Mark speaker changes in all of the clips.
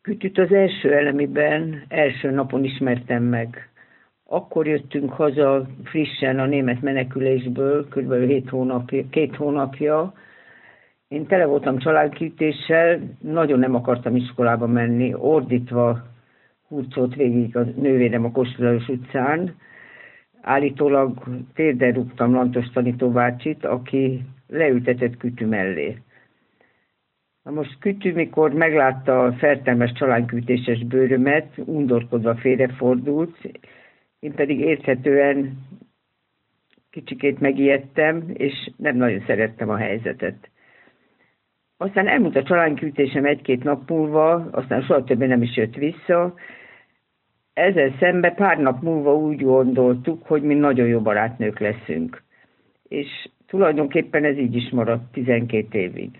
Speaker 1: Kütyüt az első elemiben, első napon ismertem meg. Akkor jöttünk haza frissen a német menekülésből, kb. 2 hónapja. Én tele voltam családkiütéssel, nagyon nem akartam iskolába menni, ordítva hurcolt végig a nővérem a Kossuth Lajos utcán. Állítólag térdre rúgtam Lantos tanítóbácsit, aki leültetett Kütyű mellé. Na most Kütyű, mikor meglátta a fertelmes családkiütéses bőrömet, undorkodva félrefordult, én pedig érthetően kicsikét megijedtem, és nem nagyon szerettem a helyzetet. Aztán elmúlt a családkiütésem 1-2 nap múlva, aztán soha többé nem is jött vissza. Ezzel szemben pár nap múlva úgy gondoltuk, hogy mi nagyon jó barátnők leszünk. És tulajdonképpen ez így is maradt 12 évig.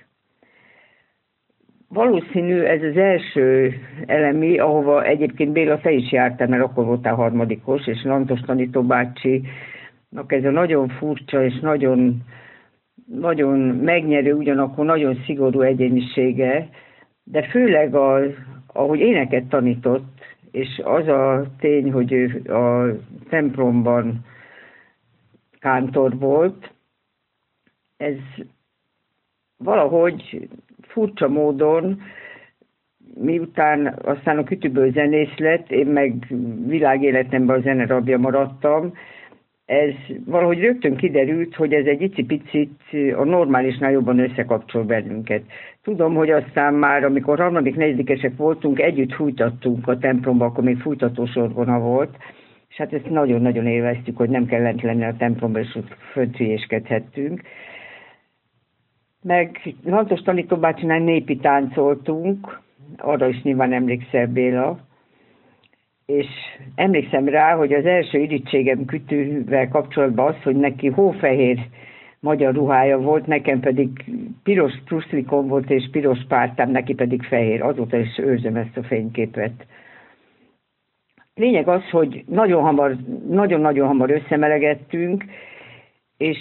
Speaker 1: Valószínű ez az első elemi, ahova egyébként Béla, te is jártál, mert akkor voltál harmadikos, és Lantos tanítóbácsinak ez a nagyon furcsa és nagyon, nagyon megnyerő, ugyanakkor nagyon szigorú egyénisége, de főleg ahogy éneket tanított, és az a tény, hogy ő a templomban kántor volt, ez valahogy furcsa módon, miután aztán a Kütyűből zenész lett, én meg világéletemben a zene rabja maradtam, ez valahogy rögtön kiderült, hogy ez egy icipicit a normálisnál jobban összekapcsol bennünket. Tudom, hogy aztán már, amikor 3.-4. voltunk, együtt fújtattunk a templomba, akkor még fújtatósorgona volt, és hát ezt nagyon-nagyon élveztük, hogy nem kellett lenni a templomba, és ott föntülyéskedhettünk. Meg Lantos tanítóbácsinál népi táncoltunk, arra is nyilván emlékszel, Béla, és emlékszem rá, hogy az első irítségem Kütyűvel kapcsolatban az, hogy neki hófehér magyar ruhája volt, nekem pedig piros pruszlikon volt és piros pártám, neki pedig fehér. Azóta is őrzöm ezt a fényképet. Lényeg az, hogy nagyon-nagyon hamar összemelegettünk, és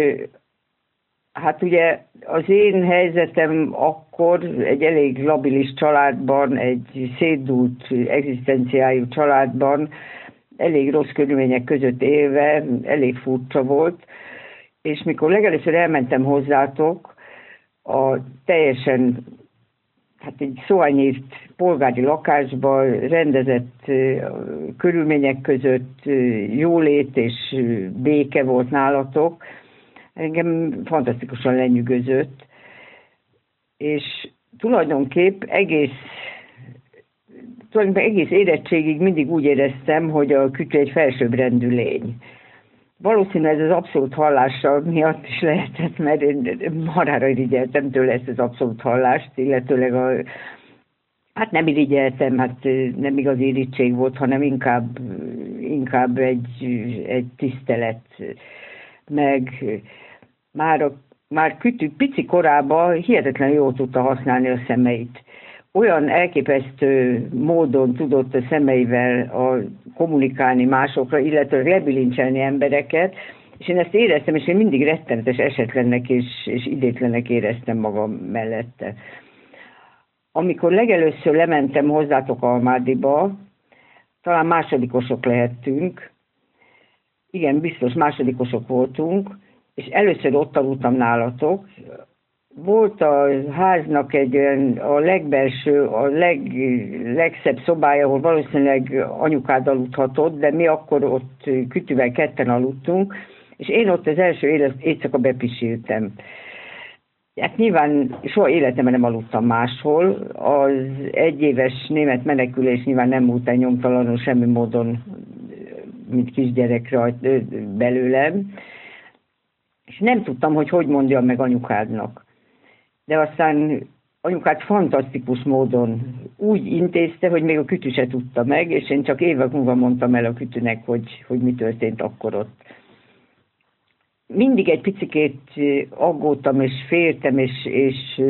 Speaker 1: hát ugye az én helyzetem akkor egy elég labilis családban, egy szétdúlt egzisztenciájú családban, elég rossz körülmények között élve, elég furcsa volt, és mikor legelőször elmentem hozzátok, a teljesen, hát egy szóanyírt polgári lakásba, rendezett körülmények között jólét és béke volt nálatok, engem fantasztikusan lenyűgözött, és tulajdonképp egész érettségig mindig úgy éreztem, hogy a Kütyű egy felsőbbrendű lény. Valószínűleg ez az abszolút hallása miatt is lehetett, mert én marára irigyeltem tőle ezt az abszolút hallást, illetőleg hát nem irigyeltem, hát nem igazi irigység volt, hanem inkább egy tisztelet, meg már Kütyű pici korában hihetetlen jól tudta használni a szemeit. Olyan elképesztő módon tudott a szemeivel kommunikálni másokra, illetve lebilincselni embereket, és én ezt éreztem, és én mindig rettenetes esetlennek és idétlennek éreztem magam mellette. Amikor legelőször lementem hozzátok Almádiba, talán másodikosok lehettünk, igen, biztos másodikosok voltunk, és először ott aludtam nálatok. Volt a háznak egy olyan, a legbelső, legszebb szobája, ahol valószínűleg anyukád aludhatott, de mi akkor ott Kütyűvel ketten aludtunk, és én ott az első éjszaka bepisíltem. Hát nyilván soha életemben nem aludtam máshol. Az 1 éves német menekülés nyilván nem múlt el nyomtalanul semmi módon, mint kisgyerek belőlem. És nem tudtam, hogy mondjam meg anyukádnak. De aztán anyukád fantasztikus módon úgy intézte, hogy még a Kütyű se tudta meg, és én csak évek múlva mondtam el a Kütyűnek, hogy mi történt akkor ott. Mindig egy picikét aggódtam, és féltem, és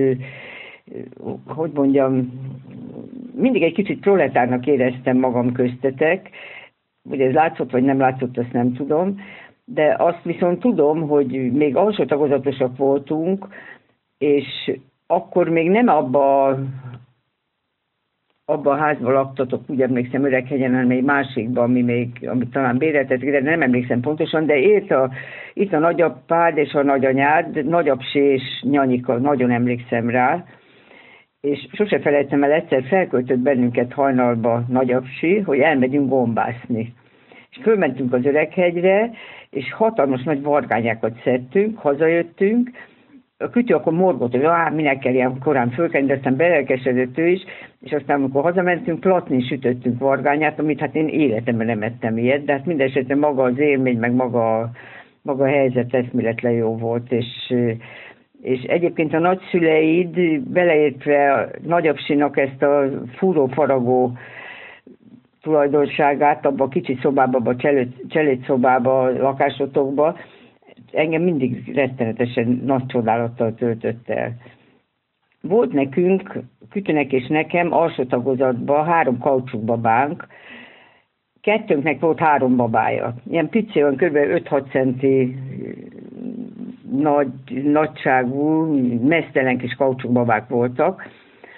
Speaker 1: hogy mondjam, mindig egy kicsit proletárnak éreztem magam köztetek. Hogy ez látszott, vagy nem látszott, azt nem tudom. De azt viszont tudom, hogy még alsó tagozatosak voltunk, és akkor még nem abba abban a házban laktatok, úgy emlékszem, Öreghegyen, hanem egy másikban, amit talán béreltetek, de nem emlékszem pontosan, de itt a nagyapád és a nagyanyád, nagyapsi és Nyanyika, nagyon emlékszem rá, és sose felejtem el, egyszer felköltött bennünket hajnalba nagyapsi, hogy elmegyünk gombászni. És fölmentünk az Öreghegyre, és hatalmas nagy vargányákat szedtünk, hazajöttünk, a kütyű akkor morgott, hogy minek kell ilyen korán fölkelni, de aztán belelkesedett ő is, és aztán amikor hazamentünk, platnin sütöttünk vargányát, amit hát én életemben nem ettem ilyet, de hát mindesetre maga az élmény, meg maga a helyzet eszméletlen jó volt, és egyébként a nagyszüleid, beleértve a nagyapsinak ezt a fúró-faragó tulajdonságát, abban a kicsi szobában, abban a cselédszobában, a lakásotokban, engem mindig rettenetesen nagy csodálattal töltött el. Volt nekünk, Kütyűnek és nekem alsó tagozatban 3 kaucsukbabánk, kettőnknek volt 3 babája. Ilyen pici, olyan kb. 5-6 centi nagyságú, meztelen kis kaucsukbabák voltak,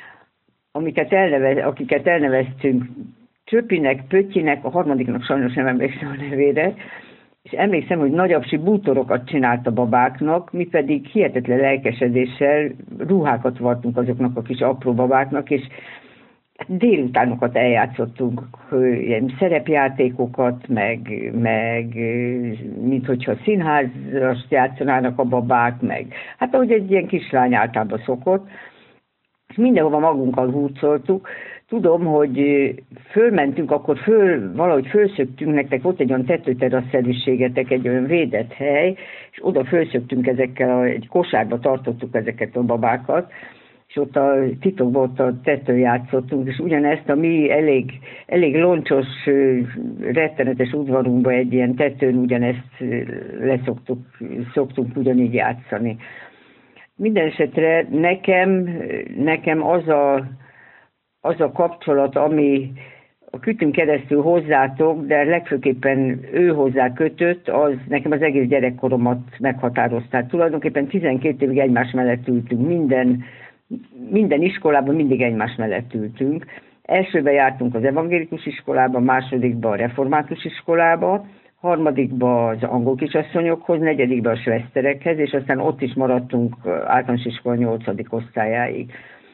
Speaker 1: akiket elneveztünk Csöpinek, Pöttyinek, a harmadiknak sajnos nem emlékszem a nevére, és emlékszem, hogy nagyapsi bútorokat csinált a babáknak, mi pedig hihetetlen lelkesedéssel ruhákat vartunk azoknak a kis apró babáknak, és délutánokat eljátszottunk, ilyen szerepjátékokat, meg mint hogyha színházast játszanának a babák, meg hát ahogy egy ilyen kislány általában szokott, és mindenhova magunkkal hurcoltuk. Tudom, hogy fölmentünk, akkor valahogy fölszöktünk, nektek ott egy olyan tetőterasszerűségetek, egy olyan védett hely, és oda fölszöktünk ezekkel, egy kosárba tartottuk ezeket a babákat, és ott a titokban ott a tetőn játszottunk, és ugyanezt a mi elég loncsos, rettenetes udvarunkban egy ilyen tetőn ugyanezt szoktunk ugyanígy játszani. Minden esetre nekem az a kapcsolat, ami a Kütyűn keresztül hozzátok, de legfőképpen ő hozzá kötött, az nekem az egész gyerekkoromat meghatározta. Tulajdonképpen 12 évig egymás mellett ültünk, minden iskolában mindig egymás mellett ültünk. Elsőben jártunk az evangélikus iskolába, másodikban a református iskolába, harmadikban az angol kisasszonyokhoz, negyedikben a sveszterekhez, és aztán ott is maradtunk általános iskola 8. osztályáig.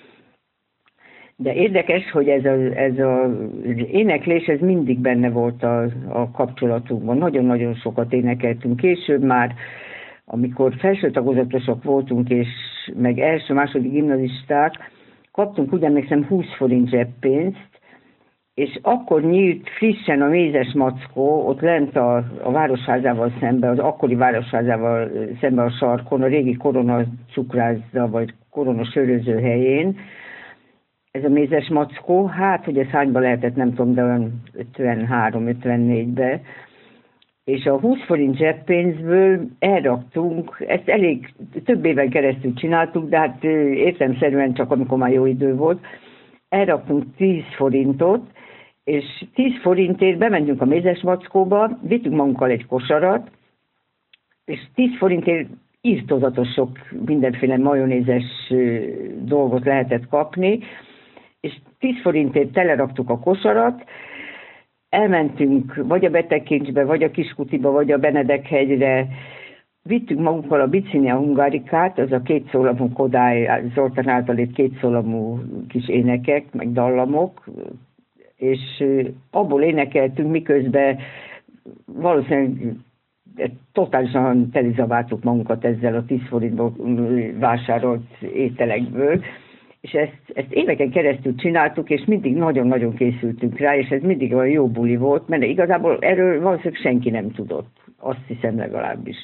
Speaker 1: De érdekes, hogy ez az éneklés, ez mindig benne volt a kapcsolatunkban. Nagyon-nagyon sokat énekeltünk. Később már, amikor felső tagozatosok voltunk, és meg első-második gimnazisták, kaptunk úgy emlékszem 20 forint zseppénzt, és akkor nyílt frissen a Mézes Mackó, ott lent a városházával szemben, az akkori városházával szemben a sarkon, a régi Korona cukrászda, vagy Korona söröző helyén, ez a Mézes Mackó, hát, hogy ez hányba lehetett, nem tudom, de olyan 53-54-be, és a 20 forint zseppénzből elraktunk, ezt elég több éven keresztül csináltuk, de hát értelemszerűen csak amikor már jó idő volt, elraktunk 10 forintot, és 10 forintért bementünk a Mézes Mackóba, vittünk magunkkal egy kosarat, és 10 forintért írtózatos sok mindenféle majonézes dolgot lehetett kapni, és 10 forintért teleraktuk a kosarat, elmentünk vagy a Betegkincsbe, vagy a Kiskutiba, vagy a Benedekhegyre, vittünk magunkkal a Bicinia Hungarikát, az a kétszólamú Kodály Zoltán által itt kétszólamú kis énekek, meg dallamok, és abból énekeltünk, miközben valószínűleg totálisan telizabáltuk magunkat ezzel a 10 forintból vásárolt ételekből, és ezt éveken keresztül csináltuk, és mindig nagyon-nagyon készültünk rá, és ez mindig olyan jó buli volt, mert igazából erről valószínűleg senki nem tudott, azt hiszem legalábbis.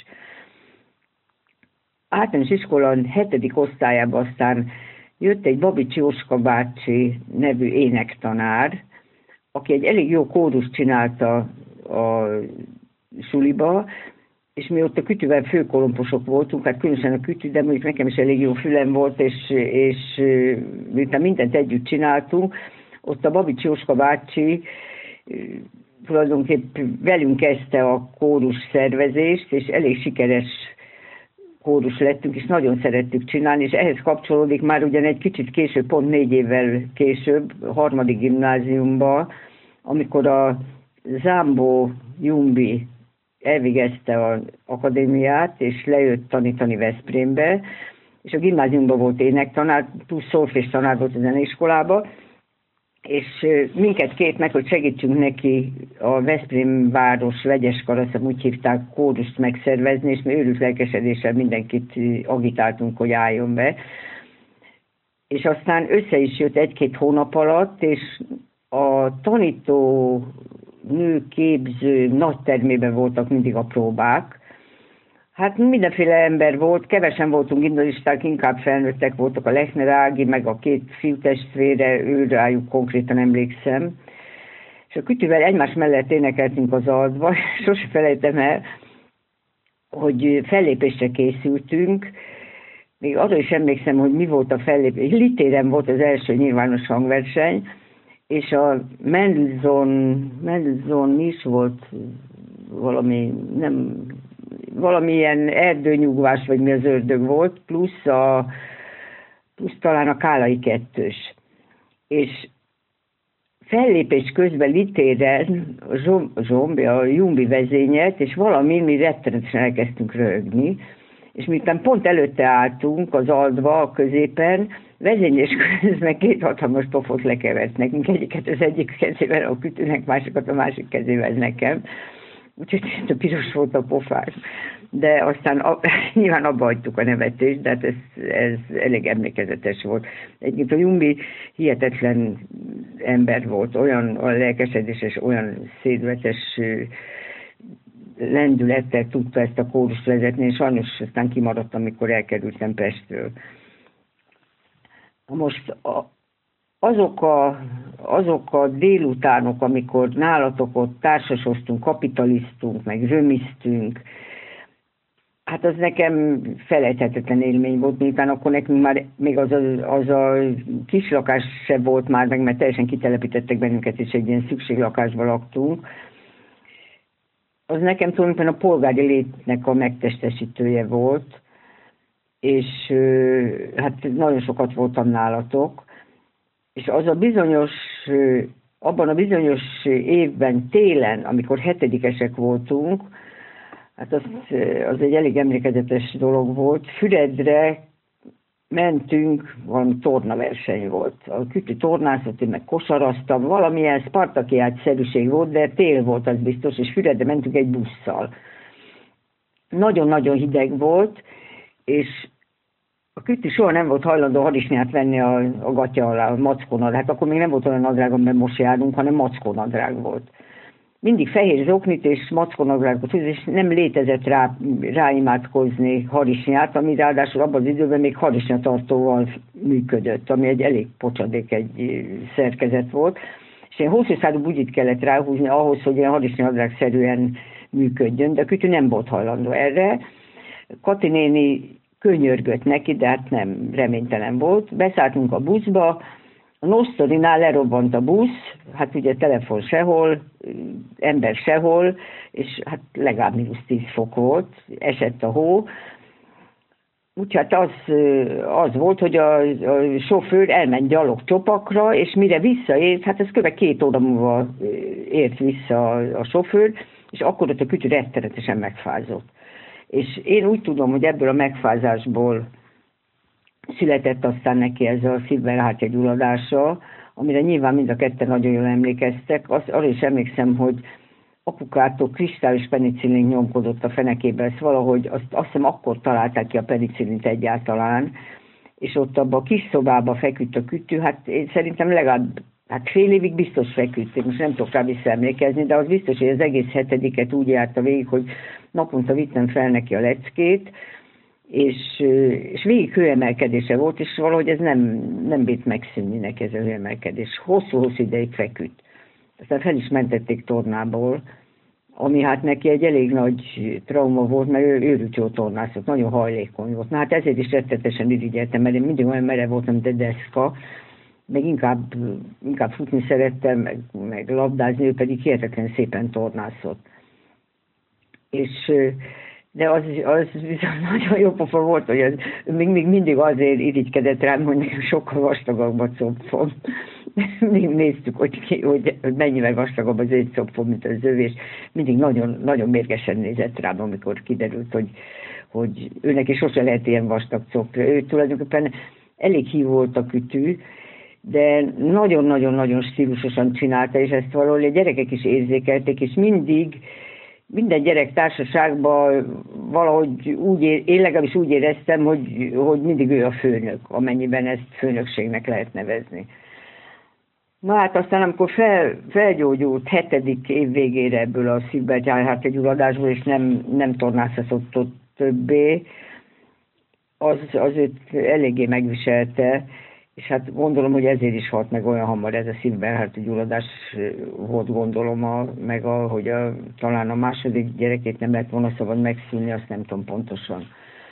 Speaker 1: Általános iskola 7. osztályában aztán jött egy Babits Jóska bácsi nevű énektanár, aki egy elég jó kórust csinálta a suliba, és mi ott a Kütyűvel főkolomposok voltunk, hát különösen a Kütyű, de mondjuk nekem is elég jó fülem volt, és miután mindent együtt csináltunk, ott a Babits Jóska bácsi tulajdonképp velünk kezdte a kórus szervezést, és elég sikeres kórus lettünk, és nagyon szerettük csinálni, és ehhez kapcsolódik már ugyan egy kicsit később, pont 4 évvel később, 3. gimnáziumban, amikor a Zámbó Jumbi elvégezte az akadémiát, és lejött tanítani Veszprémbe, és a gimnáziumban volt énektanár, plusz szolfés tanár volt a zeneiskolában, és minket kért meg, hogy segítsünk neki a Veszprém város vegyes kar, azt úgy hívták, kórust megszervezni, és mi őrült lelkesedéssel mindenkit agitáltunk, hogy álljon be. És aztán össze is jött 1-2 hónap alatt, és a tanító nőképző nagy termében voltak mindig a próbák. Hát mindenféle ember volt, kevesen voltunk gimnazisták, inkább felnőttek voltak, a Lechner Ági, meg a 2 fiútestvére, ő rájuk konkrétan emlékszem. És a Kütűvel egymás mellett énekeltünk az Aldba, sose felejtem el, hogy fellépésre készültünk, még arra is emlékszem, hogy mi volt a fellépés. Litéren volt az első nyilvános hangverseny, és a Mendelssohn is volt valami, nem, valamilyen erdőnyugvás, vagy mi az ördög volt, plusz talán a Kálai kettős. És fellépés közben Litéren a Jumbi vezényelt, és mi rettenetesen elkezdtünk röhögni, és miután pont előtte álltunk az Aldba, a középen, vezénylés közben 2 hatalmas pofot lekevert nekünk, egyiket az egyik kezével a Kütűnek, másikat a másik kezével nekem. Úgyhogy a piros volt a pofás. De aztán nyilván abba hagytuk a nevetést, de hát ez elég emlékezetes volt. Egyébként a Jumbi hihetetlen ember volt, olyan a lelkesedéses, olyan szédületes lendülettel tudta ezt a kórust vezetni, és sajnos aztán kimaradt, amikor elkerültem Pestről. Most azok a délutánok, amikor nálatok ott társasoztunk, kapitaliztunk, meg römisztünk, hát az nekem felejthetetlen élmény volt, miután akkor nekünk már még az a kis lakás se volt már meg, mert teljesen kitelepítettek bennünket, és egy ilyen szükséglakásban laktunk. Az nekem tulajdonképpen a polgári létnek a megtestesítője volt, és hát nagyon sokat voltam nálatok, és az a bizonyos, abban a bizonyos évben, télen, amikor 7-esek voltunk, hát az egy elég emlékezetes dolog volt, Füredre mentünk, valami tornaverseny volt. A Kütű tornázott, én meg kosaraztam, valamilyen szpartakiádszerűség volt, de tél volt, az biztos, és Füredre mentünk egy busszal. Nagyon-nagyon hideg volt, és a Kütű soha nem volt hajlandó harisnyát venni a gatya alá, a mackónadrág. Hát akkor még nem volt olyan nadrág, amiben most járunk, hanem mackónadrág volt. Mindig fehér zoknit és mackónadrágot, és nem létezett ráimádkozni harisnyát, ami ráadásul abban az időben még harisnyatartóval működött, ami egy elég pocsadék egy szerkezet volt. És ilyen hosszú szárú bugyit kellett ráhúzni ahhoz, hogy ilyen harisnyanadrágszerűen működjön, de a Kütű nem volt hajlandó erre. Kati néni könyörgött neki, de hát nem, reménytelen volt. Beszálltunk a buszba, a Nosztorinál lerobbant a busz, hát ugye telefon sehol, ember sehol, és hát legalább -10 fok volt, esett a hó. Úgyhogy hát az volt, hogy a sofőr elment gyalog Csopakra, és mire visszaért, hát ez kb. 2 óra múlva ért vissza a sofőr, és akkor ott a Kütű rettenetesen megfázott. És én úgy tudom, hogy ebből a megfázásból született aztán neki ez a szívvel-hátyagyulladása, amire nyilván mind a ketten nagyon jól emlékeztek. Arra is emlékszem, hogy apukától kristályos penicillin nyomkodott a fenekébe, ezt valahogy azt hiszem akkor találták ki a penicillint egyáltalán, és ott abban a kis szobában feküdt a Kütű, hát én szerintem legalább fél évig biztos feküdt, most nem tudok rá visszaemlékezni, de az biztos, hogy az egész 7-et úgy járta végig, hogy naponta vittem fel neki a leckét, és végig hőemelkedése volt, és valahogy ez nem bírt megszűnni neki ez a hőemelkedés. Hosszú-hosszú ideig feküdt. Aztán fel is mentették tornából, ami hát neki egy elég nagy trauma volt, mert ő őrült jó tornászott, nagyon hajlékony volt. Na hát ezért is rettetesen irigyeltem, mert én mindig olyan merev voltam, mint egy deszka, meg inkább futni szerettem, meg labdázni, ő pedig hihetetlen szépen tornászott. És De az viszont nagyon jó pofa volt, hogy az, még mindig azért irigykedett rám, hogy nekem sokkal vastagabb a copfom. Mindig néztük, hogy mennyivel vastagabb az egy copfom, mint az övé, és mindig nagyon, nagyon mérgesen nézett rám, amikor kiderült, hogy őnek is sose lehet ilyen vastag copra. Ő tulajdonképpen elég hív volt a kütű, de nagyon-nagyon-nagyon stílusosan csinálta, és ezt valahogy a gyerekek is érzékelték, és minden gyerek társaságban valahogy én legalábbis úgy éreztem, hogy mindig ő a főnök, amennyiben ezt főnökségnek lehet nevezni. Na hát aztán, amikor felgyógyult 7. év végére ebből a szívbelgyállhártya-gyulladásból, és nem tornázhatott ott többé, az őt eléggé megviselte, és hát gondolom, hogy ezért is halt meg olyan hamar ez a szívbelgyállhártya-gyulladás volt, gondolom, hogy talán a második gyerekét nem lett volna szabad megszülni, azt nem tudom pontosan.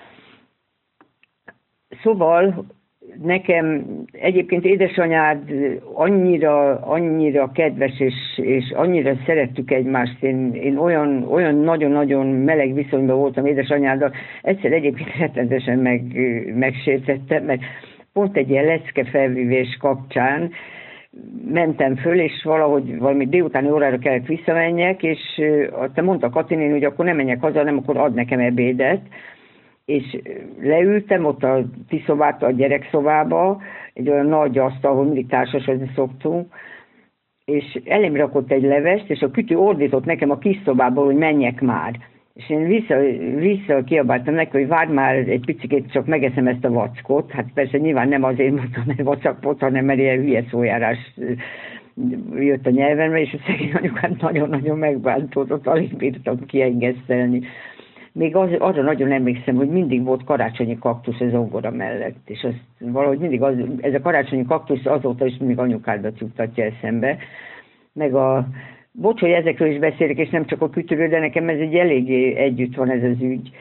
Speaker 1: Szóval nekem egyébként édesanyád annyira kedves, és annyira szerettük egymást, én olyan nagyon-nagyon meleg viszonyban voltam édesanyáddal, egyszer egyébként rettenetesen megsértettem, mert pont egy ilyen lecke felvívés kapcsán mentem föl, és valami délutáni órára kellett visszamenjek, és te mondta Katinén, hogy akkor nem menjek haza, nem akkor ad nekem ebédet, és leültem ott a ti szobát, a gyerekszobába, egy olyan nagy asztal, ahol mindig társasodni szoktunk, és elém rakott egy levest, és a kütű ordított nekem a kis szobából, hogy menjek már. És én vissza kiabáltam neki, hogy várj már egy picit, csak megeszem ezt a vackot. Hát persze nyilván nem azért mondtam, mert vacakot, hanem mert ilyen hülye szójárás jött a nyelvemre, és a szegény anyukát nagyon-nagyon megbántódott, alig bírtam kiengesztelni. Még arra nagyon emlékszem, hogy mindig volt karácsonyi kaktusz az zongora mellett, és az valahogy mindig ez a karácsonyi kaktusz azóta is mindig anyukádat juttatja eszembe. Meg bocs, hogy ezekről is beszélek, és nem csak a kütőről, de nekem ez egy eléggé együtt van ez az ügy,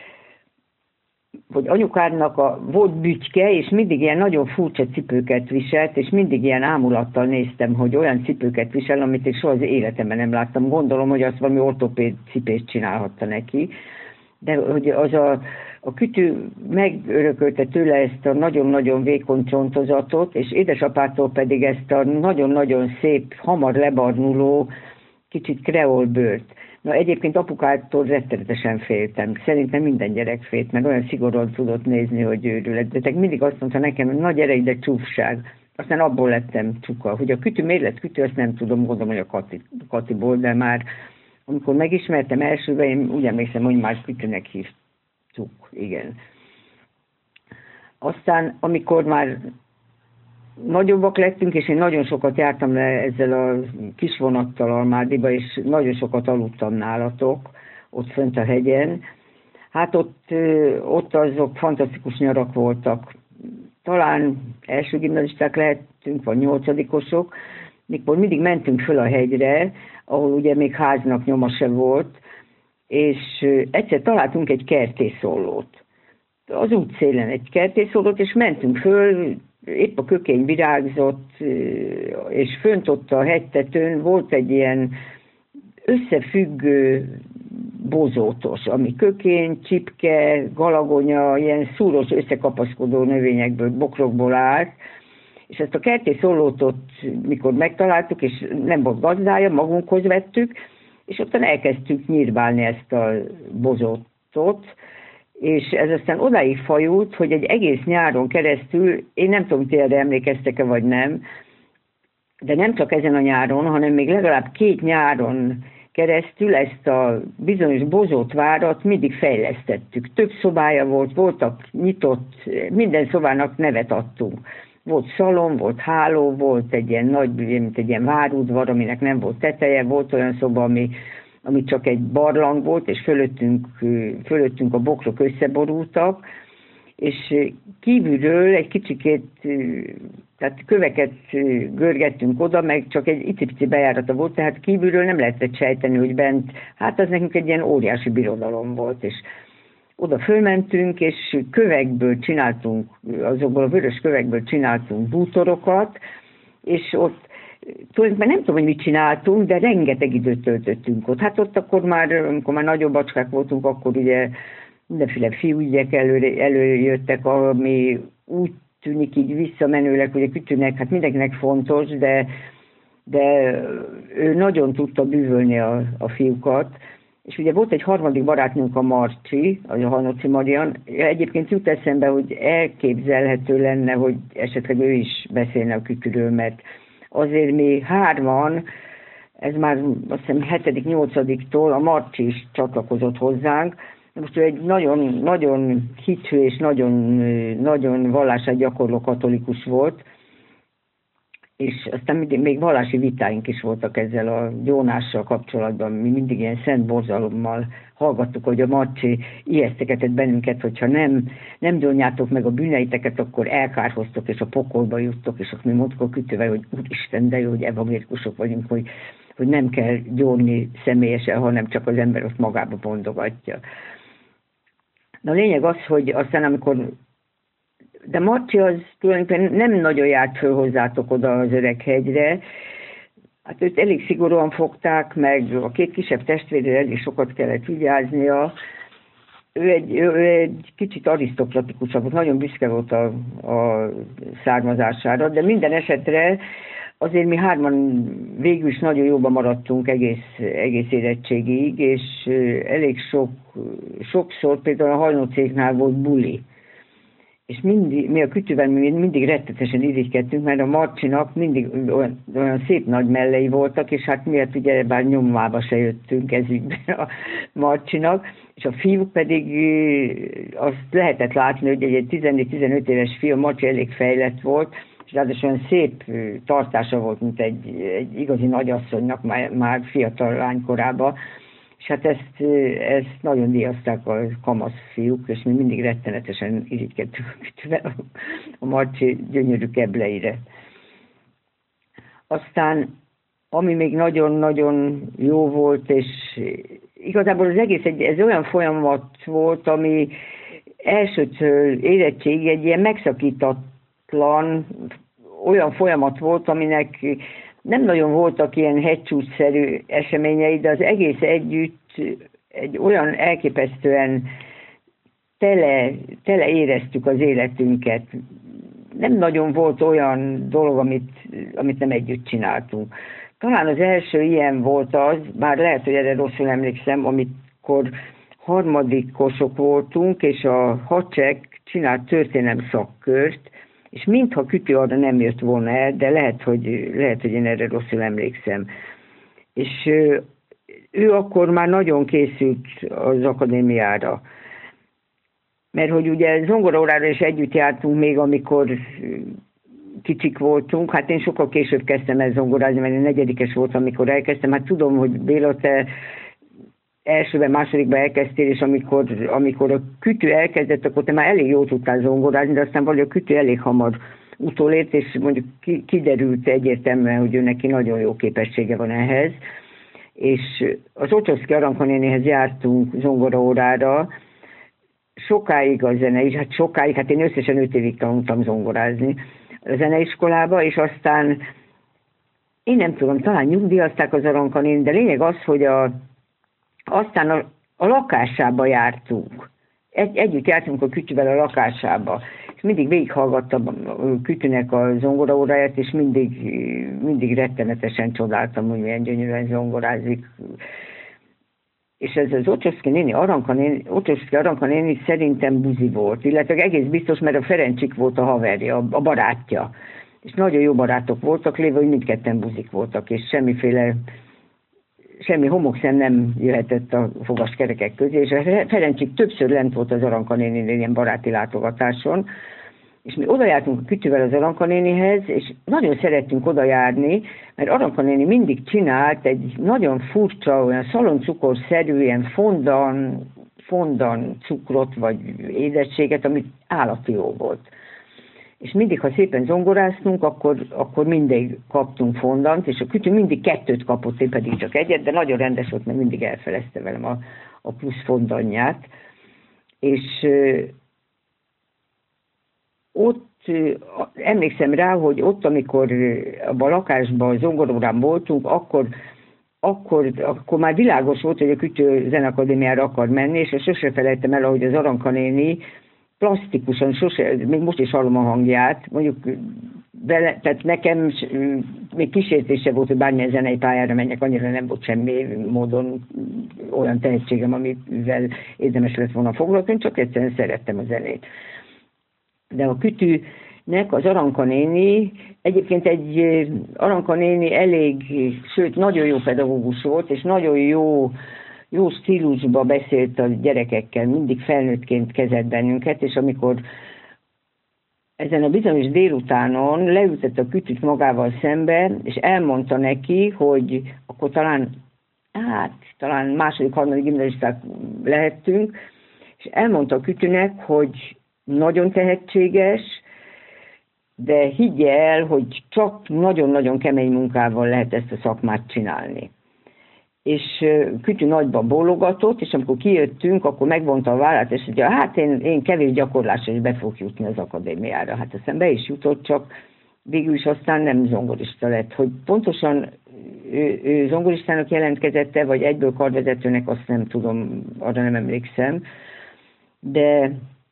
Speaker 1: hogy anyukádnak volt bütyke, és mindig ilyen nagyon furcsa cipőket viselt, és mindig ilyen ámulattal néztem, hogy olyan cipőket visel, amit én soha az életemben nem láttam. Gondolom, hogy azt valami ortopéd cipést csinálhatta neki, de hogy az a kütő megörökölte tőle ezt a nagyon-nagyon vékony csontozatot, és édesapától pedig ezt a nagyon-nagyon szép, hamar lebarnuló, kicsit kreol bőrt. Na egyébként apukától rettenetesen féltem. Szerintem minden gyerek félt, mert olyan szigorúan tudott nézni, hogy őrület. De mindig azt mondta nekem, hogy na gyere ide, csúfság. Aztán abból lettem csuka. Hogy a kütő miért lett kütő, azt nem tudom, gondolom, hogy a Katiból, de már amikor megismertem elsőben, én úgy emlékszem, hogy már kütőnek hívtuk. Igen. Aztán, amikor már nagyobbak lettünk, és én nagyon sokat jártam le ezzel a kis vonattal Almádiba, és nagyon sokat aludtam nálatok, ott fönt a hegyen. Hát ott azok fantasztikus nyarak voltak. Talán első gimnazisták lehetünk, vagy 8-osok, mikor mindig mentünk föl a hegyre, ahol ugye még háznak nyoma se volt, és egyszer találtunk egy kertészóllót. Az útszélen egy kertészóllót, és mentünk föl, épp a kökény virágzott, és fönt ott a hegytetőn volt egy ilyen összefüggő bozótos, ami kökény, csipke, galagonya, ilyen szúros összekapaszkodó növényekből, bokrokból állt, és ezt a kertészóllót ott, mikor megtaláltuk, és nem volt gazdája, magunkhoz vettük, és ottan elkezdtük nyírbálni ezt a bozótot, és ez aztán odáig fajult, hogy egy egész nyáron keresztül, én nem tudom, ti erre emlékeztek-e vagy nem, de nem csak ezen a nyáron, hanem még legalább 2 nyáron keresztül ezt a bizonyos bozótvárat mindig fejlesztettük. Több szobája volt, voltak nyitott, minden szobának nevet adtunk. Volt szalon, volt háló, volt egy ilyen nagy, mint egy ilyen várudvar, aminek nem volt teteje, volt olyan szoba, ami csak egy barlang volt, és fölöttünk a bokrok összeborultak, és kívülről egy kicsikét, tehát köveket görgettünk oda, meg csak egy icipici bejárata volt, tehát kívülről nem lehetett sejteni, hogy bent, hát az nekünk egy ilyen óriási birodalom volt, és oda fölmentünk, és kövekből csináltunk, azokból a vörös kövekből csináltunk bútorokat, és ott tulajdonképpen nem tudom, hogy mit csináltunk, de rengeteg időt töltöttünk ott. Hát ott akkor már, amikor már nagyobb bacskák voltunk, akkor ugye mindenféle fiúügyek előjöttek, ami úgy tűnik így visszamenőleg, hogy a Kütyűnek, hát mindenkinek fontos, de ő nagyon tudta bűvölni a fiúkat. És ugye volt egy harmadik barátnőnk, a Marcsi, a Hanoci Marian. Egyébként jut eszembe, hogy elképzelhető lenne, hogy esetleg ő is beszélne a Kütyűről, mert azért mi hárman, ez már azt hiszem 7.-8-tól a Marcsi is csatlakozott hozzánk. Most ő egy nagyon, nagyon hithű és nagyon, nagyon vallását gyakorló katolikus volt, és aztán még vallási vitáink is voltak ezzel a gyónással kapcsolatban. Mi mindig ilyen szent borzalommal hallgattuk, hogy a Marcsi ijesztegetett bennünket, hogyha nem gyónjátok meg a bűneiteket, akkor elkárhoztok, és a pokolba juttok, és akkor mi mondtuk a Kütyűvel, hogy Úristen, de jó, hogy evangélikusok vagyunk, hogy nem kell gyónni személyesen, hanem csak az ember ott magába mondogatja. Na a lényeg az, hogy aztán amikor de Marcsi az tulajdonképpen nem nagyon járt föl hozzátok oda az Öreghegyre. Hát őt elég szigorúan fogták, meg a két kisebb testvérére elég sokat kellett vigyáznia. Ő egy kicsit arisztokratikusabb volt, nagyon büszke volt a származására, de minden esetre azért mi hárman végül is nagyon jóban maradtunk egész érettségig, és elég sokszor például a hajnócéknál volt buli. És mi a Kütyűvel mindig rettetesen irigykedtünk, mert a Marcsinak mindig olyan szép nagy mellei voltak, és hát miért ugye bár nyomába se jöttünk ez ügyben a Marcsinak, és a fiúk pedig azt lehetett látni, hogy egy 14-15 éves fiú, a Marcsi elég fejlett volt, és ráadásul olyan szép tartása volt, mint egy igazi nagyasszonynak már fiatal lánykorában. És hát ezt nagyon díjazták a kamasz fiúk, és mi mindig rettenetesen irigykedtünk a Marcsi gyönyörű kebleire. Aztán, ami még nagyon-nagyon jó volt, és igazából az egész ez olyan folyamat volt, ami elsőtől érettségig egy ilyen megszakítatlan olyan folyamat volt, aminek nem nagyon voltak ilyen hegycsúcsszerű eseményei, de az egész együtt egy olyan elképesztően tele éreztük az életünket. Nem nagyon volt olyan dolog, amit nem együtt csináltunk. Talán az első ilyen volt az, bár lehet, hogy erre rosszul emlékszem, amikor harmadikosok voltunk, és a Hacsek csinált történelem szakkört, és mintha Kütyű arra nem jött volna el, de lehet, hogy én erre rosszul emlékszem. És ő akkor már nagyon készült az akadémiára. Mert hogy ugye zongoraórára is együtt jártunk még, amikor kicsik voltunk. Hát én sokkal később kezdtem el zongorázni, mert én negyedikes voltam, amikor elkezdtem. Hát tudom, hogy Béla, te elsőben, másodikban elkezdtél, és amikor a Kütyű elkezdett, akkor te már elég jól tudtál zongorázni, de aztán valahogy a Kütyű elég hamar utolért, és mondjuk kiderült egyértelműen, hogy ő neki nagyon jó képessége van ehhez. És az Ocsoszki Aranka nénihez jártunk zongoraórára, sokáig a zene is, hát én összesen 5 évig tanultam zongorázni a zeneiskolába, és aztán én nem tudom, talán nyugdíjazták az Aranka nénit, de lényeg az, hogy aztán a lakásába jártunk. Együtt jártunk a Kütyűvel a lakásába. És mindig végighallgattam a Kütyűnek a zongoraóráját, és mindig rettenetesen csodáltam, hogy milyen gyönyörűen zongorázik. És ez az Ocsoszki Aranka néni szerintem buzi volt, illetve egész biztos, mert a Ferencsik volt a haverja, a barátja. És nagyon jó barátok voltak, lévő, hogy mindketten buzik voltak, és semmi homokszem nem jöhetett a fogaskerekek közé, és a Ferencsik többször lent volt az Aranka néninél ilyen baráti látogatáson, és mi oda jártunk a Kütyűvel az Aranka nénihez, és nagyon szerettünk oda járni, mert Aranka néni mindig csinált egy nagyon furcsa, olyan szaloncukorszerű, ilyen fondan cukrot, vagy édességet, ami állati jó volt. És mindig, ha szépen zongoráztunk, akkor mindig kaptunk fondant, és a Kütyű mindig 2 kapott, én pedig csak 1, de nagyon rendes volt, mert mindig elfelezte velem a plusz fondanját. És ott emlékszem rá, hogy ott, amikor abban a lakásban, zongorórán voltunk, akkor már világos volt, hogy a Kütyő Zenakadémiára akar menni, és sose felejtem el, ahogy az Aranka néni plastikusan, még most is hallom a hangját, mondjuk tehát nekem még kísértése volt, hogy bármilyen zenei pályára menjek, annyira nem volt semmi módon olyan tehetségem, amivel érdemes lett volna foglalkozni, csak egyszerűen szerettem a zenét. De a Kütyűnek az Aranka néni, egyébként Aranka néni sőt, nagyon jó pedagógus volt, és nagyon jó stílusba beszélt a gyerekekkel, mindig felnőttként kezelt bennünket, és amikor ezen a bizonyos délutánon leültett a Kütyűt magával szembe, és elmondta neki, hogy akkor talán második, harmadik gimnazisták lehettünk, és elmondta a Kütyűnek, hogy nagyon tehetséges, de higgye el, hogy csak nagyon-nagyon kemény munkával lehet ezt a szakmát csinálni. És Kütyű nagyban bólogatott, és amikor kijöttünk, akkor megvonta a vállát, és mondja, hát én kevés gyakorlásra is be fogok jutni az akadémiára. Hát aztán be is jutott, csak végül is aztán nem zongorista lett. Hogy pontosan ő zongoristának jelentkezette, vagy egyből karvezetőnek, azt nem tudom, arra nem emlékszem. De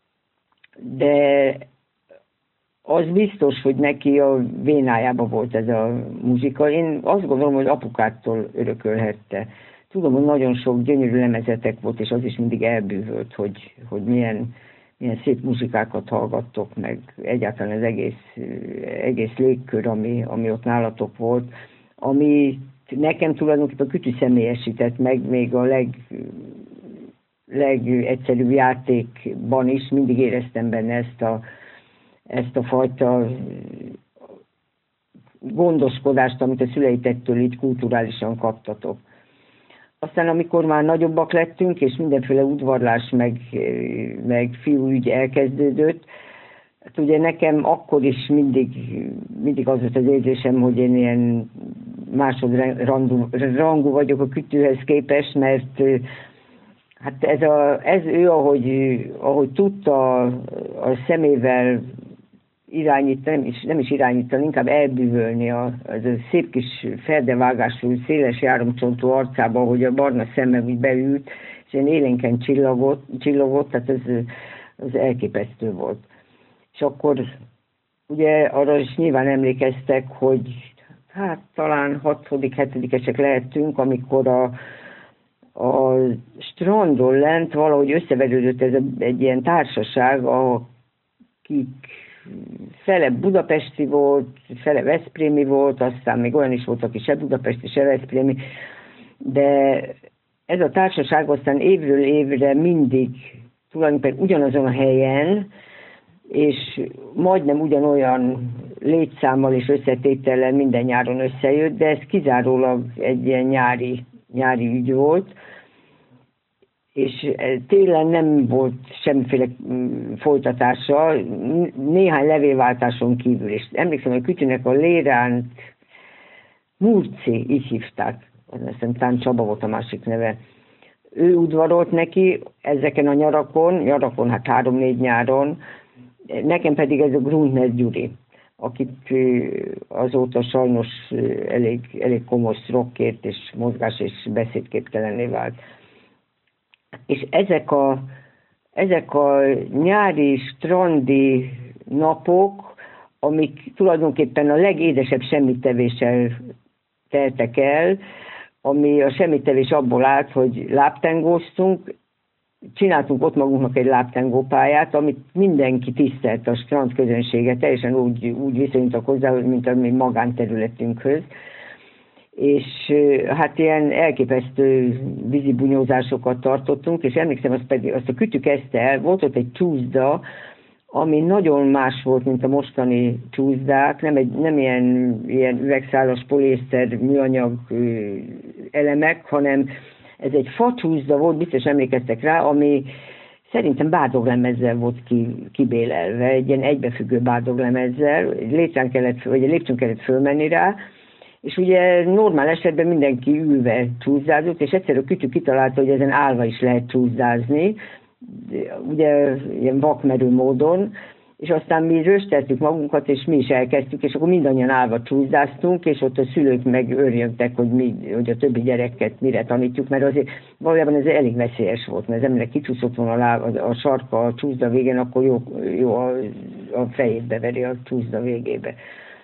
Speaker 1: az biztos, hogy neki a vénájában volt ez a muzsika. Én azt gondolom, hogy apukától örökölhette. Tudom, hogy nagyon sok gyönyörű lemezetek volt, és az is mindig elbűvölt, hogy milyen szép muzsikákat hallgattok, meg egyáltalán az egész légkör, ami ott nálatok volt, ami nekem tulajdonképpen Kütyű személyesített meg, még a legegyszerűbb játékban is mindig éreztem benne ezt a fajta gondoskodást, amit a szüleitektől így kulturálisan kaptatok. Aztán, amikor már nagyobbak lettünk, és mindenféle udvarlás meg fiúügy elkezdődött, hát ugye nekem akkor is mindig az volt az érzésem, hogy én ilyen másodrangú vagyok a Kütyűhez képest, mert hát ez ő, ahogy tudta a szemével irányítani, nem is irányítani, inkább elbűvölni az a szép kis ferdevágású, széles járomcsontú arcába, hogy a barna szeme úgy beült, és ilyen élénken csillogott, tehát ez elképesztő volt. És akkor ugye arra is nyilván emlékeztek, hogy hát talán 6.-7-esek lehettünk, amikor a strandon lent valahogy összeverődött ez egy ilyen társaság, akik fele budapesti volt, fele veszprémi volt, aztán még olyan is volt, aki se budapesti, se veszprémi, de ez a társaság aztán évről évre mindig tulajdonképpen ugyanazon a helyen, és majdnem ugyanolyan létszámmal és összetétellel minden nyáron összejött, de ez kizárólag egy ilyen nyári ügy volt, és télen nem volt semmiféle folytatása, néhány levélváltáson kívül. És emlékszem, hogy Kütyűnek a Léránt Murci, így hívták, aztán talán Csaba volt a másik neve. Ő udvarolt neki ezeken a nyarakon, hát 3-4 nyáron, nekem pedig ez a Grundner Gyuri, akit azóta sajnos elég komoly sztrokkért és mozgás és beszédképtelenné vált. És ezek a nyári, strandi napok, amik tulajdonképpen a legédesebb semmittevéssel teltek el, ami a semmittevés abból állt, hogy lábtengóztunk, csináltunk ott magunknak egy lábtengópályát, amit mindenki tisztelt, a strand közönsége, teljesen úgy viszonyultak hozzá, mint a mi magánterületünkhöz. És hát ilyen elképesztő vízibunyózásokat tartottunk, és emlékszem, azt a Kütyű kezdte el, volt ott egy csúszda, ami nagyon más volt, mint a mostani csúszdák, nem ilyen üvegszálas poliészter műanyag elemek, hanem ez egy facsúszda volt, biztos emlékeztek rá, ami szerintem bárdoglemezzel volt kibélelve, egy ilyen egybefüggő bárdoglemezzel, egy lépcsőn kellett fölmenni rá, és ugye normál esetben mindenki ülve csúszdázott, és egyszer a Kütyű kitalálta, hogy ezen állva is lehet csúszdázni, ugye ilyen vakmerő módon, és aztán mi rösteltük magunkat, és mi is elkezdtük, és akkor mindannyian állva csúszdáztunk, és ott a szülők meg örjöngtek, hogy a többi gyereket mire tanítjuk, mert azért valójában ez elég veszélyes volt, mert az emberek kicsúszott volna a sarka a csúszda végén, akkor jó a fejébe veri a csúszda végébe.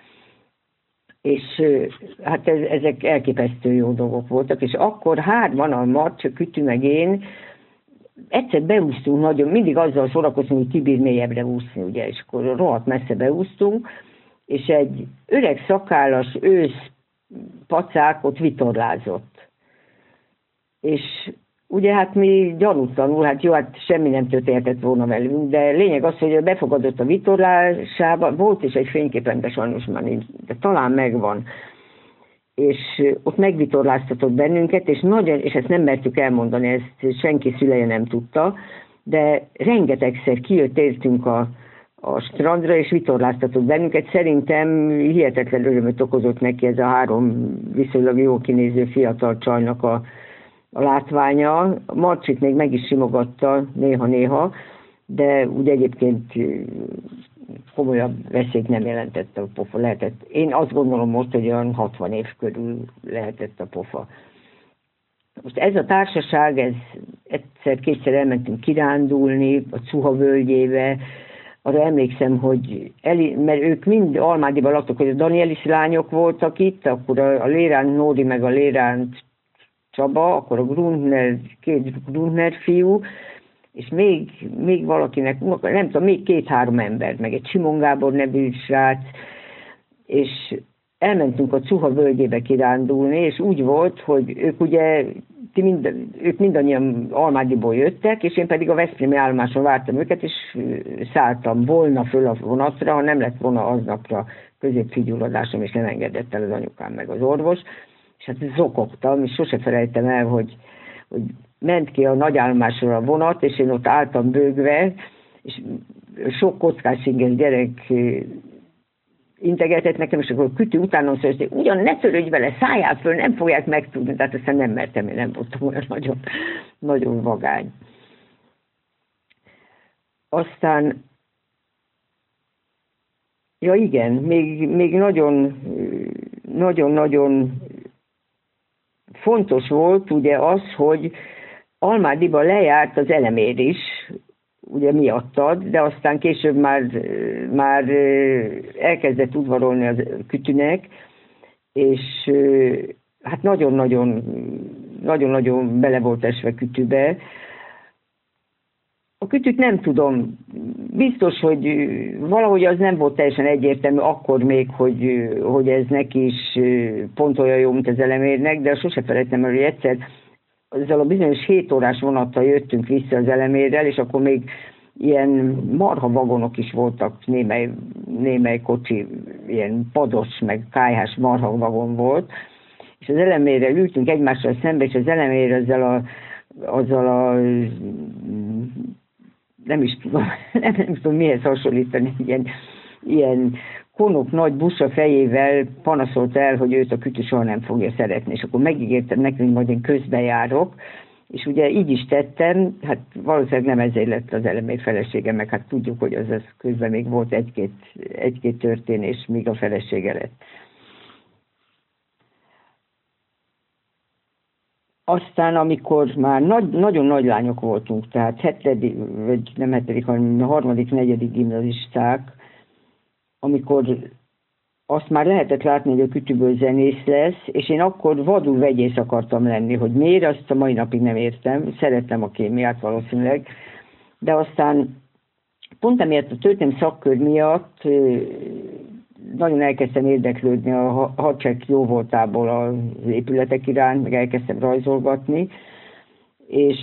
Speaker 1: És hát ezek elképesztő jó dolgok voltak, és akkor hárman, a Marcsa, Kütü meg én, egyszer beúsztunk nagyon, mindig azzal szórakoztunk, hogy ki bír mélyebbre úszni, ugye, és akkor rohadt messze beúsztunk, és egy öreg szakállas ősz pacák ott vitorlázott. És ugye hát mi gyanútlanul, hát jó, hát semmi nem történhetett volna velünk, de lényeg az, hogy befogadott a vitorlásába, volt is egy fényképen, de sajnos már nincs, de talán megvan. És ott megvitorláztatott bennünket, és ezt nem mertük elmondani, ezt senki szüleje nem tudta, de rengetegszer kijött értünk a strandra, és vitorláztatott bennünket. Szerintem hihetetlen örömöt okozott neki ez a 3 viszonylag jó kinéző fiatal csajnak a látványa. Marcsit még meg is simogatta néha-néha, de úgy egyébként komolyabb veszélyt nem jelentett a pofa. Lehetett. Én azt gondolom most, hogy olyan 60 év körül lehetett a pofa. Most ez a társaság, egyszer-kétszer elmentünk kirándulni a Cuha völgyébe, arra emlékszem, hogy mert ők mind Almádiban laktak, hogy a Danielis lányok voltak itt, akkor a Lérán Nóri meg a Lérán Csaba, akkor a két Grundner fiú, és még valakinek, nem tudom, még 2-3 ember, meg egy Simon Gábor nevű srác, és elmentünk a Cuha völgyébe kirándulni, és úgy volt, hogy ők ugye, ők mindannyian Almádiból jöttek, és én pedig a veszprémi állomáson vártam őket, és szálltam volna föl a vonatra, ha nem lett volna aznapra középfigyulladásom, és nem engedett el az anyukám meg az orvos, és hát zokogtam, és sose felejtem el, hogy ment ki a nagyállomásról a vonat, és én ott álltam bőgve, és sok kockás inges gyerek integetett nekem, és akkor Kütü utána szólt, hogy ugyan ne törődj vele, szálljál föl, nem fogják megtudni, tehát aztán nem mertem, én nem voltam olyan nagyon vagány. Aztán, ja igen, még nagyon fontos volt ugye az, hogy Almádiba lejárt az elemér is, ugye miattad, de aztán később már elkezdett udvarolni az Kütünek, és hát nagyon-nagyon bele volt esve Kütübe. A Kütüt nem tudom, biztos, hogy valahogy az nem volt teljesen egyértelmű akkor még, hogy ez neki is pont olyan jó, mint az elemérnek, de sose felejtem el, hogy egyszer ezzel a bizonyos 7 órás vonattal jöttünk vissza az elemérrel, és akkor még ilyen marha vagonok is voltak, némely kocsi, ilyen pados, meg kályhás marha vagon volt, és az elemérrel ültünk egymással szembe, és az elemér azzal a nem is tudom mihez hasonlítani, ilyen konok nagy busza fejével panaszolt el, hogy őt a Kütü soha nem fogja szeretni, és akkor megígértem neki, hogy majd én közbejárok, és ugye így is tettem, hát valószínűleg nem ezért lett az elemér felesége, meg hát tudjuk, hogy az közben még volt egy-két történés, míg a felesége lett. Aztán, amikor már nagyon nagy lányok voltunk, tehát hanem a 3.-4. gimnazisták, amikor azt már lehetett látni, hogy a Kütüből zenész lesz, és én akkor vadul vegyész akartam lenni, hogy miért, azt a mai napig nem értem, szerettem a kémiát valószínűleg, de aztán pont emiatt a történelmi szakkör miatt nagyon elkezdtem érdeklődni a hadsereg jóvoltából az épületek iránt, meg elkezdtem rajzolgatni, és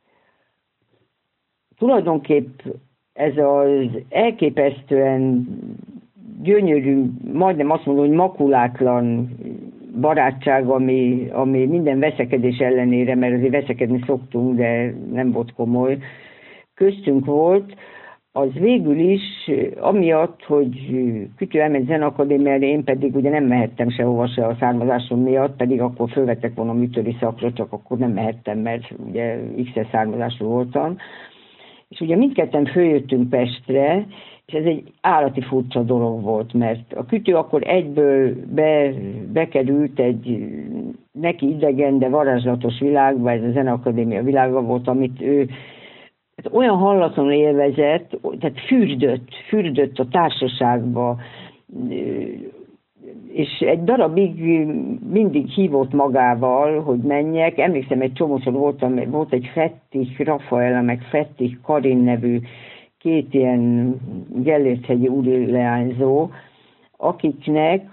Speaker 1: tulajdonképp ez az elképesztően gyönyörű, majdnem azt mondom, hogy makulátlan barátság, ami minden veszekedés ellenére, mert azért veszekedni szoktunk, de nem volt komoly, köztünk volt, az végül is, amiatt, hogy Kütü elment Zeneakadémiára, én pedig ugye nem mehettem sehova se a származásom miatt, pedig akkor fölvettek volna a műtöri szakra, csak akkor nem mehettem, mert ugye X-es származású voltam. És ugye mindketten följöttünk Pestre, És ez egy állati furcsa dolog volt, mert a Kütő akkor egyből bekerült egy neki idegen, de varázslatos világba, ez a Zeneakadémia világa volt, amit ő olyan hallatlanul élvezett, tehát fürdött a társaságba, és egy darabig mindig hívott magával, hogy menjek. Emlékszem, egy csomószor volt egy Fettich Rafaela, meg Fettich Karin nevű két ilyen Gellérthegyi úrileányzó, akiknek,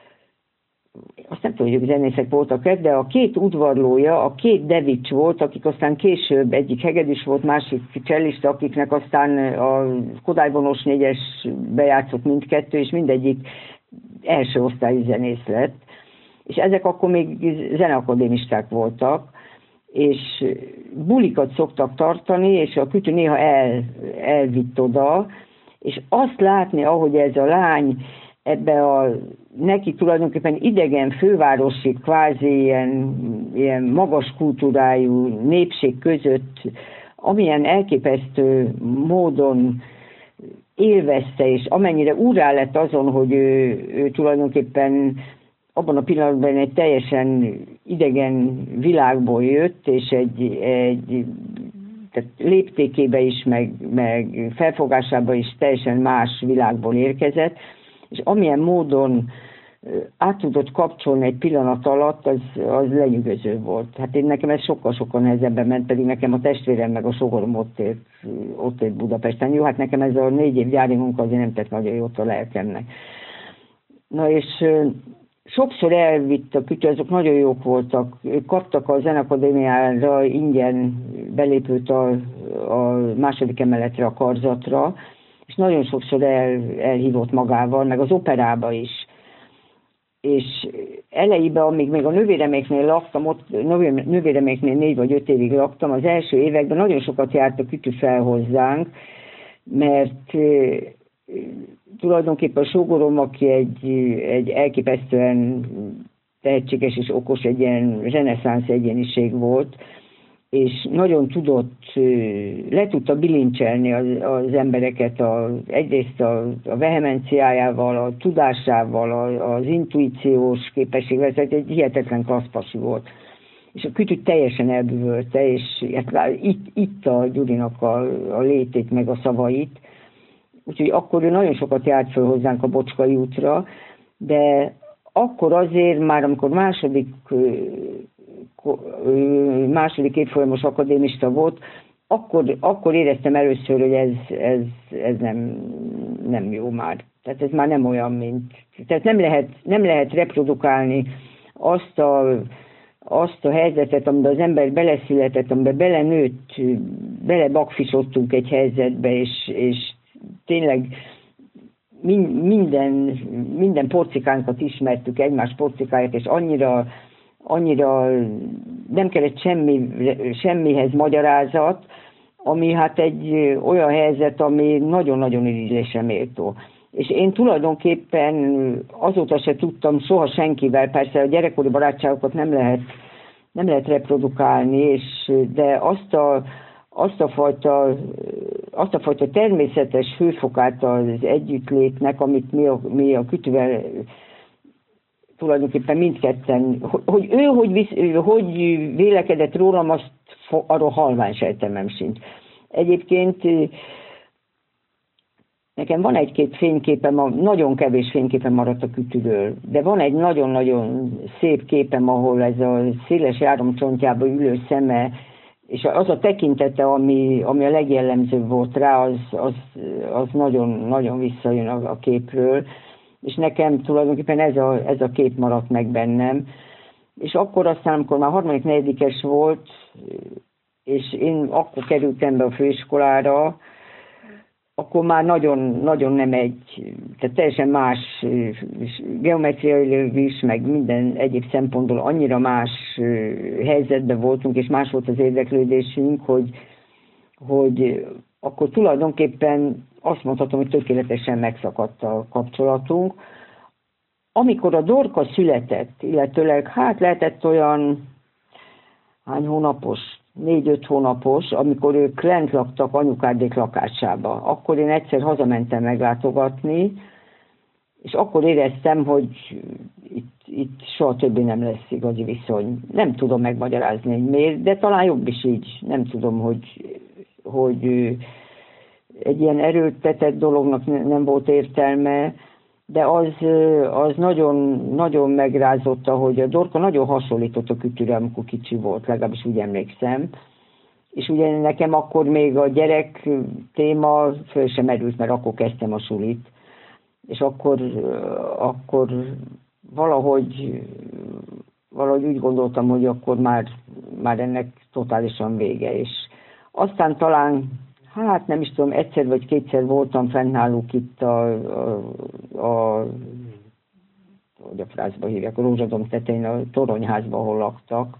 Speaker 1: azt nem tudom, hogy ők zenészek voltak, de a két udvarlója, a két Devics volt, akik aztán később, egyik hegedűs volt, másik csellista, akiknek aztán a Kodály Vonós négyes bejátszott mindkettő, és mindegyik első osztályú zenész lett. És ezek akkor még zeneakadémisták voltak, és bulikat szoktak tartani, és a Kütő néha elvitt oda, és azt látni, ahogy ez a lány ebbe a neki tulajdonképpen idegen fővárosi, kvázi ilyen magas kultúrájú népség között, amilyen elképesztő módon élvezte, és amennyire úrrá lett azon, hogy ő tulajdonképpen abban a pillanatban egy teljesen idegen világból jött, és tehát léptékébe is, meg felfogásába is teljesen más világból érkezett, és amilyen módon át tudott kapcsolni egy pillanat alatt, az lenyűgöző volt. Hát nekem ez sokkal-sokkal nehezebben ment, pedig nekem a testvérem meg a sogorom ott élt Budapesten. Jó, hát nekem ez a 4 év gyári munka azért nem tett nagyon jót a lelkemnek. Na és sokszor elvitt a Kütő, azok nagyon jók voltak. Ők kaptak a Zeneakadémiára ingyen belépőt a második emeletre, a karzatra, és nagyon sokszor elhívott magával, meg az operába is. És elejében, amíg még a nővéreméknél laktam, ott nővéreméknél 4 vagy 5 évig laktam, az első években nagyon sokat járt a Kütő fel hozzánk, mert tulajdonképpen a sógorom, aki egy elképesztően tehetséges és okos, egy ilyen reneszánsz egyéniség volt, és nagyon le tudta bilincselni az embereket egyrészt a vehemenciájával, a tudásával, az intuíciós képességvel, tehát egy hihetetlen klasszpasi volt. És a Kütő teljesen elbűvölte, és itt a Gyurinak a létét, meg a szavait. Úgyhogy akkor ő nagyon sokat járt föl hozzánk a Bocskai útra, de akkor azért már, amikor második évfolyamos akadémista volt, akkor éreztem először, hogy ez nem jó már. Tehát ez már nem olyan, mint... Tehát nem lehet reprodukálni azt a helyzetet, amiben az ember beleszületett, amiben belenőtt, belebakfisodtunk egy helyzetbe, és tényleg minden porcikánkat ismertük, egymás porcikáját, és annyira nem kellett semmihez magyarázat, ami hát egy olyan helyzet, ami nagyon-nagyon irigylésre méltó. És én tulajdonképpen azóta se tudtam soha senkivel, persze a gyerekkori barátságokat nem lehet reprodukálni, de azt a fajta természetes hőfokát az együttlétnek, amit mi a Kütővel tulajdonképpen mindketten, hogy ő hogy vélekedett rólam, azt arról halvány sejtemem sincs. Egyébként nekem van egy-két fényképem, nagyon kevés fényképem maradt a Kütőről, de van egy nagyon-nagyon szép képem, ahol ez a széles járomcsontjába ülő szeme, és az a tekintete, ami a legjellemzőbb volt rá, az nagyon-nagyon visszajön a képről, és nekem tulajdonképpen ez a kép maradt meg bennem. És akkor aztán, amikor már 3.-4. volt, és én akkor kerültem be a főiskolára, akkor már nagyon nem tehát teljesen más geometriailag is, meg minden egyéb szempontból annyira más helyzetben voltunk, és más volt az érdeklődésünk, hogy akkor tulajdonképpen azt mondhatom, hogy tökéletesen megszakadt a kapcsolatunk. Amikor a Dorka született, illetőleg lehetett olyan hány hónapos, 4-5 hónapos, amikor ők lent laktak anyukádék lakásába. Akkor én egyszer hazamentem meglátogatni, és akkor éreztem, hogy itt soha többé nem lesz igazi viszony. Nem tudom megmagyarázni, hogy miért, de talán jobb is így. Nem tudom, hogy egy ilyen erőltetett dolognak nem volt értelme, de az nagyon, nagyon megrázotta, hogy a Dorka nagyon hasonlított a Kütyűre, amikor kicsi volt, legalábbis úgy emlékszem. És ugye nekem akkor még a gyerek téma föl sem merült, mert akkor kezdtem a sulit. És akkor valahogy úgy gondoltam, hogy akkor már ennek totálisan vége. És aztán talán, hát nem is tudom, egyszer vagy kétszer voltam fenn náluk itt hogy a frázba hívják, a Rózsadom tetején, a toronyházban, ahol laktak.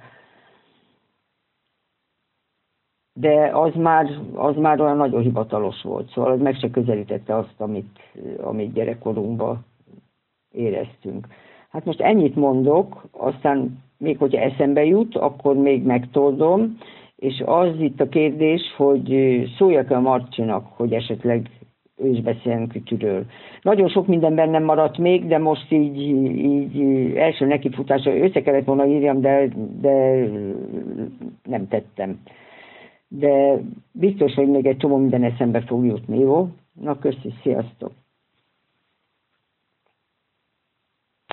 Speaker 1: De az már olyan nagyon hivatalos volt, szóval az meg se közelítette azt, amit gyerekkorunkban éreztünk. Hát most ennyit mondok, aztán még hogyha eszembe jut, akkor még megtoldom, és az itt a kérdés, hogy szóljak-e a Marcinak, hogy esetleg ő is beszéljen Kütyűről. Nagyon sok minden bennem maradt még, de most így első nekifutásra össze kellett volna írjam, de nem tettem. De biztos, hogy még egy csomó minden eszembe fog jutni, jó? Na, köszi, sziasztok!